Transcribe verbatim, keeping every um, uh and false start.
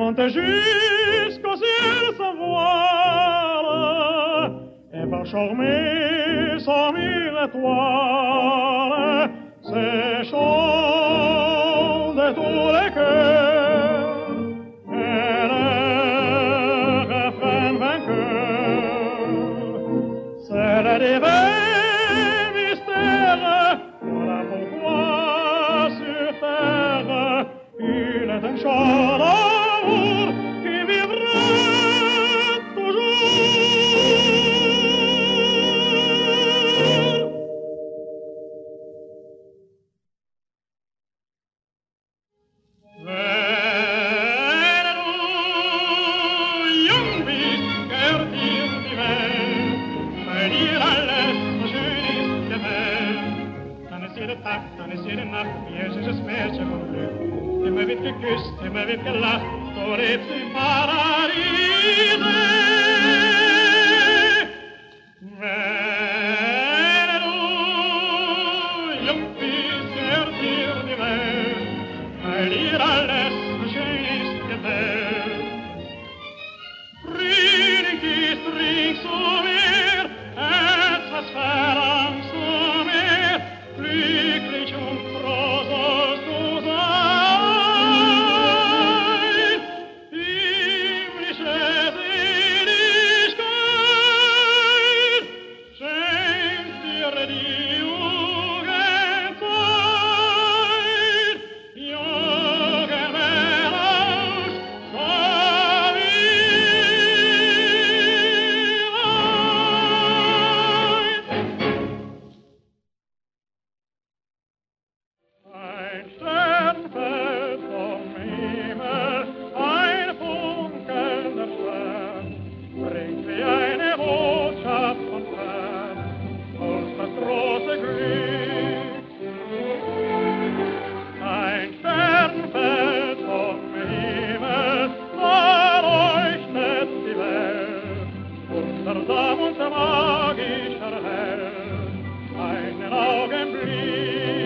monte jusqu'au ciel sans voile et va charmer cent mille étoiles. Ces chants de tous les cœurs et le refrain vainqueur, c'est le divin mystère. Voilà pourquoi sur terre il est un chant d'amour qui vivra toujours. Et me vite geküsst, et me vite gelacht, so lebst im Paradiese. Wenn du jung bist, gehört dir die Welt, weil dir alles so schön ist gefällt. Trink ist rings um mir, etwas verlangst du mir, glücklich und froh sollst du sein. Himmlische Seligkeit schenkt dir die Jugendzeit. Jugend heraus, komm Ein Stern fällt vom Himmel, ein funkelnder Stern, bringt wie eine Botschaft von fern uns das große Glück. Ein Stern fällt vom Himmel, da leuchtet die Welt, wundersam und magisch erhellt, einen Augenblick.